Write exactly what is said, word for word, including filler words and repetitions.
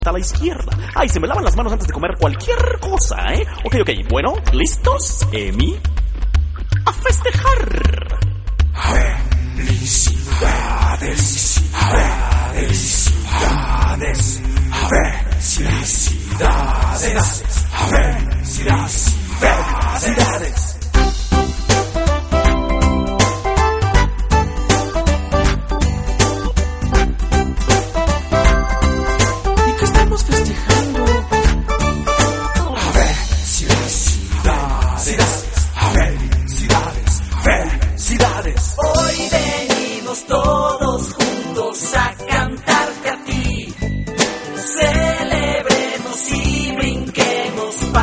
a la izquierda. Ay, se me lavan las manos antes de comer cualquier cosa, ¿eh? Ok, ok, bueno, ¿listos, Emi? ¡A festejar! Felicidades.